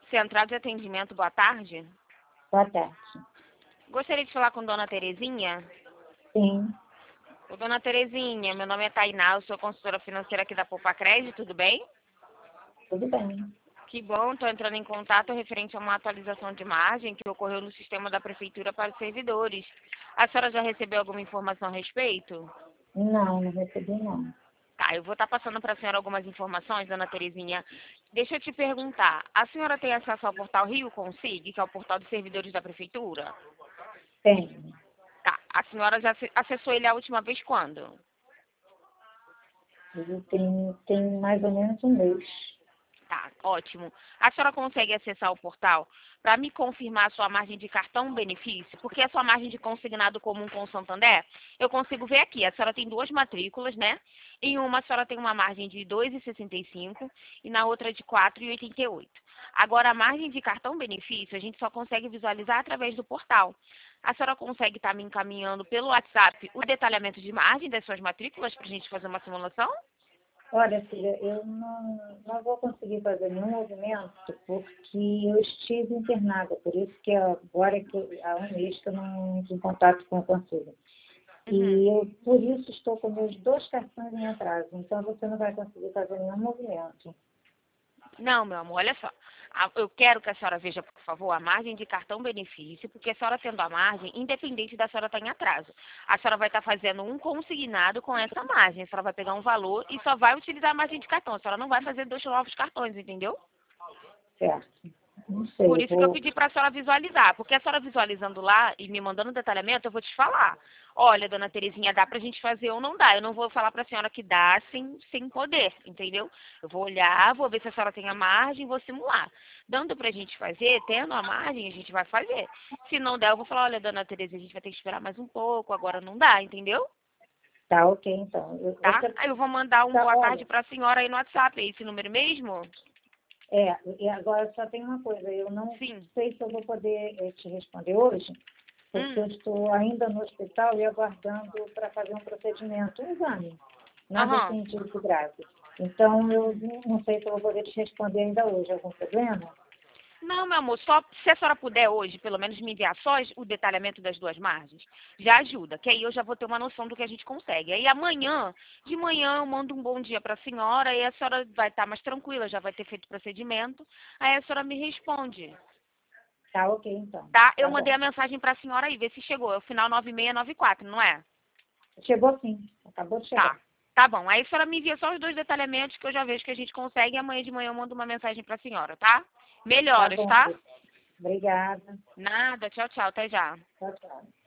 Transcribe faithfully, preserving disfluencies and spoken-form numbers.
Central de atendimento, boa tarde. Boa tarde. Gostaria de falar com Dona Terezinha. Sim, Ô, Dona Terezinha, meu nome é Tainá, eu sou consultora financeira aqui da Poupa Crédito, tudo bem? tudo bem. Que bom, estou entrando em contato referente a uma atualização de margem que ocorreu no sistema da Prefeitura para os servidores. A senhora já recebeu alguma informação a respeito? Não, não recebi não. Tá, eu vou estar passando para a senhora algumas informações, Dona Terezinha. Deixa eu te perguntar, a senhora tem acesso ao portal Rio Consig, que é o portal dos servidores da Prefeitura? Tenho. Tá, a senhora já ace- acessou ele a última vez quando? Ele tem, tem mais ou menos um mês. Tá, ótimo. A senhora consegue acessar o portal para me confirmar a sua margem de cartão benefício? Porque a sua margem de consignado comum com o Santander, eu consigo ver aqui. A senhora tem duas matrículas, né? Em uma a senhora tem uma margem de dois vírgula sessenta e cinco e na outra de quatro vírgula oitenta e oito. Agora, a margem de cartão benefício, a gente só consegue visualizar através do portal. A senhora consegue estar me encaminhando pelo WhatsApp o detalhamento de margem das suas matrículas para a gente fazer uma simulação? Olha, filha, eu não, não vou conseguir fazer nenhum movimento porque eu estive internada, por isso que agora que eu- há um mês que eu não entro em contato com o conselho. Uhum. E eu, por isso, estou com meus dois cartões em atraso, então você não vai conseguir fazer nenhum movimento. Não, meu amor, olha só. A- Eu quero que a senhora veja, por favor, a margem de cartão benefício, porque a senhora tendo a margem, independente da senhora estar em atraso. A senhora vai estar fazendo um consignado com essa margem. A senhora vai pegar um valor e só vai utilizar a margem de cartão. A senhora não vai fazer dois novos cartões, entendeu? Certo? Não sei, Por eu isso que eu vou... pedi para a senhora visualizar. Porque a senhora visualizando lá e me mandando detalhamento, eu vou te falar. Olha, dona Terezinha, dá pra gente fazer ou não dá. Eu não vou falar para a senhora que dá sem, sem poder, entendeu? Eu vou olhar, vou ver se a senhora tem a margem, vou simular. Dando pra gente fazer, tendo a margem, a gente vai fazer. Se não der, eu vou falar, olha, dona Terezinha, a gente vai ter que esperar mais um pouco, agora não dá, entendeu? Tá, ok, então. Eu, Tá? você, Aí eu vou mandar um tá, boa tarde olha, para a senhora aí no WhatsApp. É esse número mesmo? é, e agora só tem uma coisa, eu não Sim. sei se eu vou poder eh, te responder hoje, porque Hum. eu estou ainda no hospital e aguardando para fazer um procedimento, um exame, nada Aham. científico grave. Então, eu não não sei se eu vou poder te responder ainda hoje. Algum problema? Não, meu amor, só se a senhora puder hoje, pelo menos me enviar só o detalhamento das duas margens, já ajuda, que aí eu já vou ter uma noção do que a gente consegue. Aí amanhã, de manhã, eu mando um bom dia para a senhora e a senhora vai estar mais tranquila, já vai ter feito o procedimento, aí a senhora me responde, Tá, ok, então. tá? Eu Tá mandei bom. a mensagem para a senhora aí, ver se chegou, é o final nove seis nove quatro, não é? Chegou sim, acabou de chegar. Tá, tá bom. Aí a senhora me envia só os dois detalhamentos que eu já vejo que a gente consegue e amanhã de manhã eu mando uma mensagem para a senhora, tá? Tá Melhoras, bom, tá? querida. Obrigada. Nada, tchau, tchau, até já. Tchau, tchau.